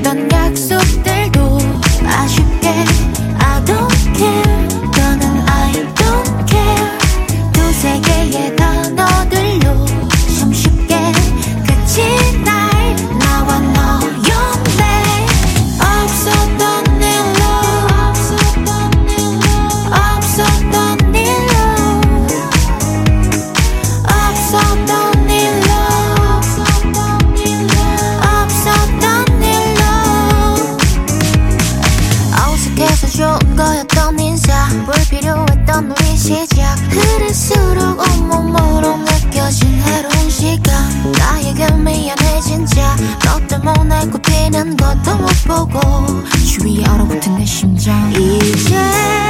했던 약속들도 아쉽게 I don't care. 너는 I don't care. 두세 개의 단어들로 숨쉽게 끝이 날 나와 너였네. 없었던 일로 없었던 일로 없었던 일로 없었던 일로 어색해서 좋은 거였던 인사 불필요했던 우리 시작 그럴수록 온몸으로 느껴진 해로운 시간 나에게 미안해 진짜 너 때문에 꽃피는 것도 못 보고 주위에 얼어붙은 내 심장 이제